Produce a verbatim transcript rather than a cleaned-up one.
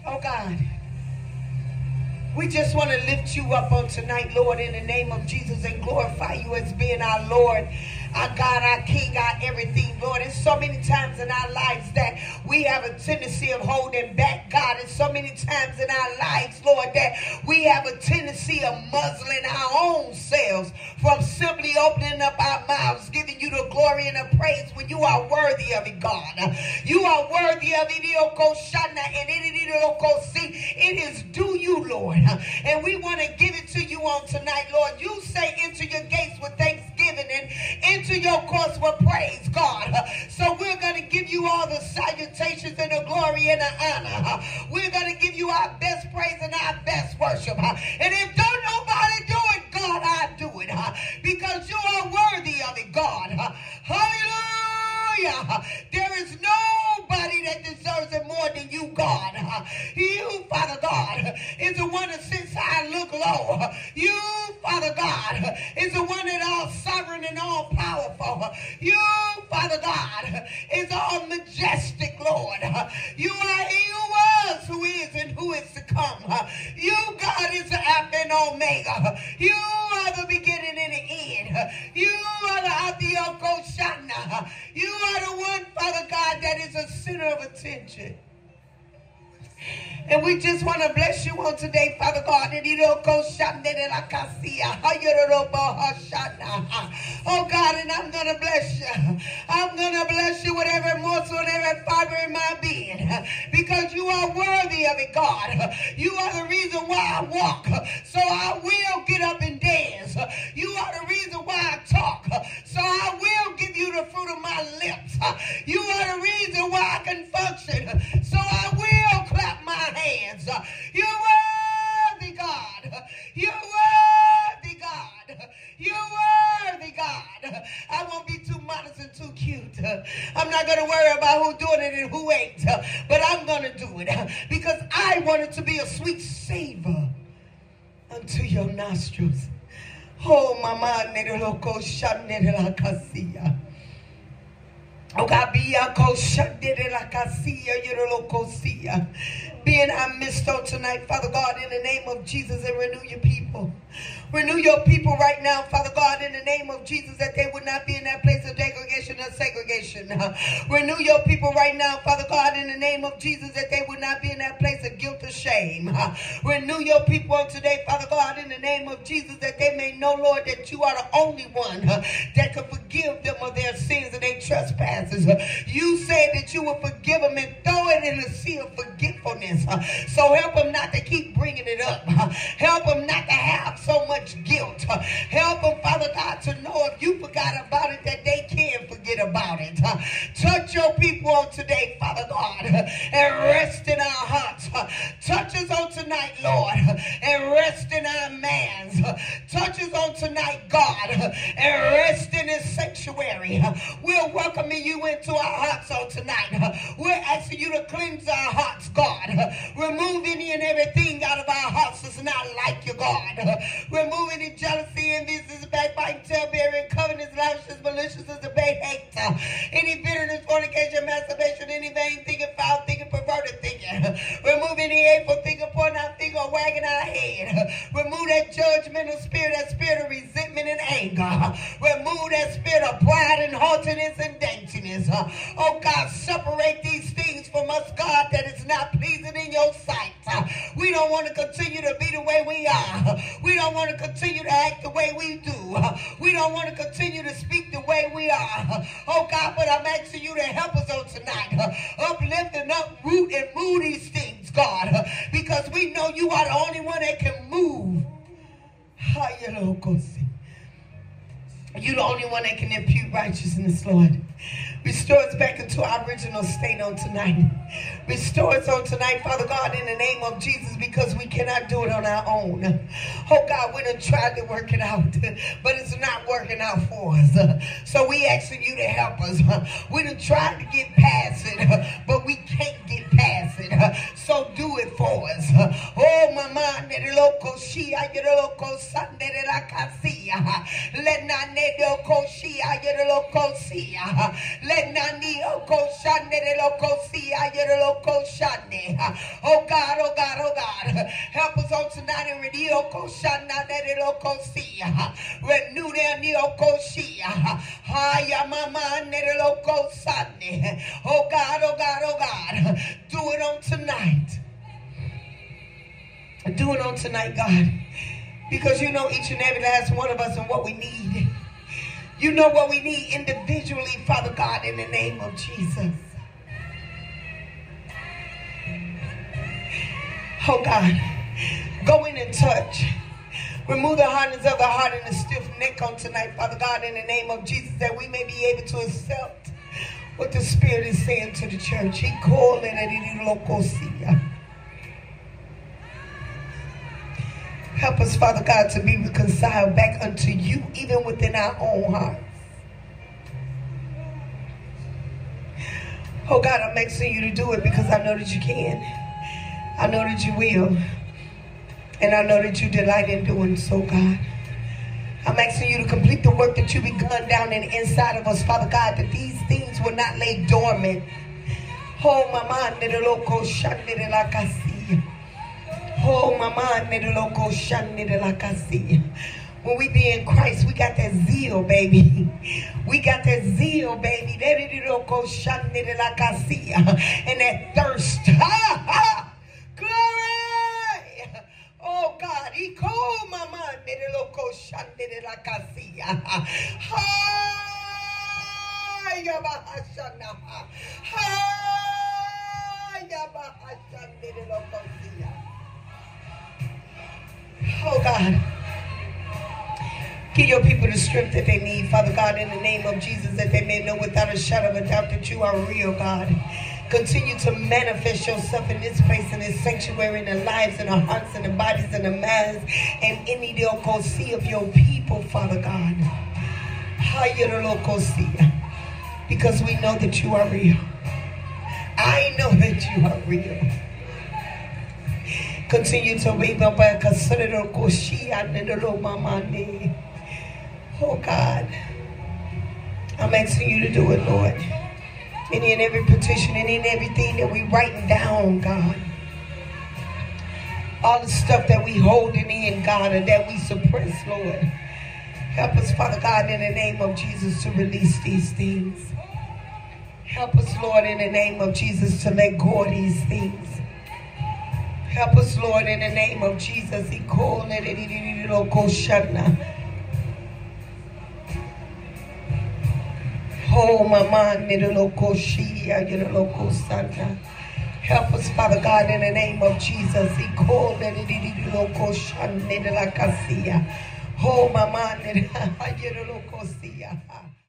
Oh God, we just want to lift you up on tonight, Lord, in the name of Jesus, and glorify you as being our Lord, our God, our King, our everything, Lord. There's so many times in our lives that we have a tendency of holding back, God. And so many times in our lives, Lord, that we have a tendency of muzzling our own selves from simply opening up our mouths, giving you the glory and the praise when you are worthy of it, God. You are worthy of it, and it is due you, Lord. And we want to give it to you on tonight, Lord. You say enter your gates with thanksgiving and enter your courts with praise, God. So we're going to give you all the salutations and the glory and the honor. We're going to give you our best praise and our best worship. And if don't nobody do it, God, I do it. Because you are worthy of it, God. Hallelujah. There is nobody that deserves it more than you, God. You, Father God, is the one that sits high and look low. You, Father God, is the one that all sovereign and all powerful. You, Father God, is all majestic, Lord. You are he who was, who is, and who is to come. You, God, is the Alpha and Omega. You are the beginning and the end. You are the Adioko Shana. You are the one, Father God, that is a center of attention. And we just want to bless you on today, Father God. Oh God, and I'm going to bless you. I'm going to bless you with every morsel and every fiber in my being. Because you are worthy of it, God. You are the reason why I walk. So I will get up and dance. You are the reason why I talk. So I will give you the fruit of my lips. You are the reason why I can function. So I will clap my hands. You're worthy, God. You're worthy, God. You're worthy, God. I won't be too modest and too cute. I'm not going to worry about who's doing it and who ain't. But I'm going to do it because I want it to be a sweet savor unto your nostrils. Oh, mama, loco, la casilla. Oh God, be our be in our midst on tonight, Father God, in the name of Jesus, and renew your people. Renew your people right now, Father God, in the name of Jesus, that they would not be in that place of degradation or segregation. Renew your people right now, Father God, in the name of Jesus, that they would not be in that place of guilt or shame. Renew your people on today, Father God, in the name of Jesus, that they may know, Lord, that you are the only one that can forgive them of their sins and their trespasses. You said that you would forgive them and throw it in the sea of forgetfulness. So help them not to keep bringing it up. Help them not to have so much guilt. Help them, Father God, to know if you forgot about it, that they can forget about it. Touch your people on today, Father God, and rest in our hearts. Touch us on tonight, Lord, and rest in our minds. Touch us on tonight, God, and rest in this sanctuary. We're welcoming you into our hearts on tonight. We're asking you to cleanse our hearts, God. Remove any and everything out of our hearts that's not like you, God. Remove any jealousy, envy, backbiting, tailbearing, covenants, lavishness, maliciousness, debate, hate, any bitterness, fornication, masturbation, any vain thinking, foul thinking, perverted thinking. Remove any hateful thinking, pointing out thinking, or wagging our head. Remove that judgmental spirit, that spirit of resentment and anger. Remove that spirit of pride and haughtiness and daintiness. Oh God, separate these things from us, God, that is not pleasing in your sight. We don't want to continue to be the way we are. We don't want to continue to act the way we do. We don't want to continue to speak the way we are. Oh God, but I'm asking you to help us on tonight. Uplift and uproot and move these things, God, because we know you are the only one that can move. You're the only one that can impute righteousness, Lord. Restore us back into our original state on tonight. Restore us on tonight, Father God, in the name of Jesus, because we cannot do it on our own. Oh God, we done tried to work it out, but it's not working out for us. So we asking you to help us. We done tried to get past it, but we can't get past it. So do it for us. Oh, my mind, loco, she, I get a loco, Sunday, I can see. Let not need loco, she, I get a loco, see. Let not need loco, Sunday, loco, see. Oh God, oh God, oh God. Help us on tonight and renew Renew their neokoshia. Oh God, oh God, oh God. Do it on tonight. Do it on tonight, God. Because you know each and every last one of us and what we need. You know what we need individually, Father God, in the name of Jesus. Oh God, go in and touch. Remove the hardness of the heart and the stiff neck on tonight, Father God, in the name of Jesus, that we may be able to accept what the Spirit is saying to the church. He called it a locosia. Help us, Father God, to be reconciled back unto you, even within our own hearts. Oh God, I'm asking you to do it because I know that you can. I know that you will. And I know that you delight in doing so, God. I'm asking you to complete the work that you begun down in the inside of us, Father God, that these things will not lay dormant. Oh, my mind, the loco shanded like I see. Oh, my mind, the loco shanded like I see. When we be in Christ, we got that zeal, baby. We got that zeal, baby. And that thirst. Glory! Oh, God. He called my mind. Oh, God. Give your people the strength that they need, Father God, in the name of Jesus, that they may know without a shadow of a doubt that you are real, God. Continue to manifest yourself in this place, in this sanctuary, in the lives, in the hearts, in the bodies, in the minds, and in the locosia of your people, Father God. Because we know that you are real. I know that you are real. Continue to wave up by a Oh God, I'm asking you to do it, Lord. Any and every petition, any and everything that we writing down, God. All the stuff that we holding in, God, and that we suppress, Lord. Help us, Father God, in the name of Jesus, to release these things. Help us, Lord, in the name of Jesus, to let go of these things. Help us, Lord, in the name of Jesus. He called it. Oh, my mind, help us, Father God, in the name of Jesus. He called it. Oh, my mind.